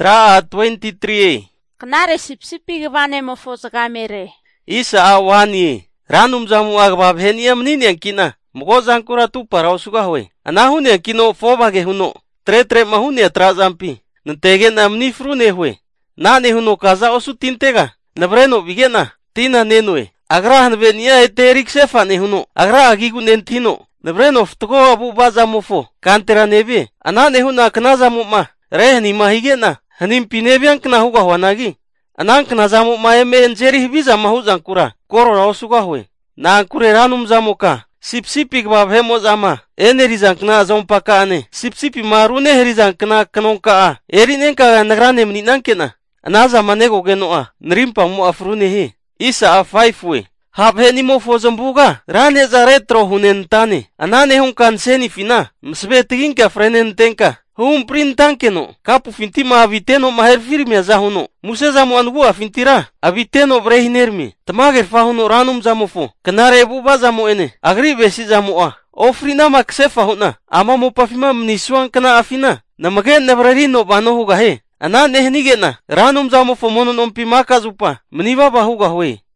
Tra 23. Knare sip-sipi gavane mo fo sagamere. Isa awani. Ranum jamu agbab heniam nini ang kina. Mugo zangkura tu parao suga hoy. Anahuni ang kino fo bage huno. Tre mahuni atra zampi. Nantegen amni frune hoy. Nane huno kaza osu tintega. Nabreno bigena. Tina nenue. Agra hanbe niya eterik sefa ne huno. Agra agigu nentino. Nabreno ftoko abu bazamu fo. Kantera nebe. Anane huna knazamu ma. Rehni mahigena. Hanim pinebiang kena huga huanagi. Anang kena zamu ma eme enjeri hibiza mahu zangkura. Koro rao suga hoy. Na angkure ranum zamu ka. Sip-sipi gbab hemo zama. Eneri zangkna zompaka ane. Sip-sipi marune heri zangkna kanongka a. Eri nenka nagrane mninang kena. Anaza manego genoa. Nrimpa mu afrune he. Isa a 5 we. Hab he mo fo zambuga. Rane za retro hunentane. Anane hun kanseni fina. Msbe tiginka frenentenka. Printang keno. Kapu finti ma aviteno maher firme zahuno. Muse zamu angu afintira. Aviteno brehinermi. Tamager fahuno ranum zamufo. Kenare buba zamu ene. Agri besi zamu a. Ofrina maksefa huna. Ama mo pafima mnisuan kena afina. Namagen nebrarino bano huga he. Ana nehnigena. Ranum zamufo monon ompi maka zupa. Mniba bahuga hoy.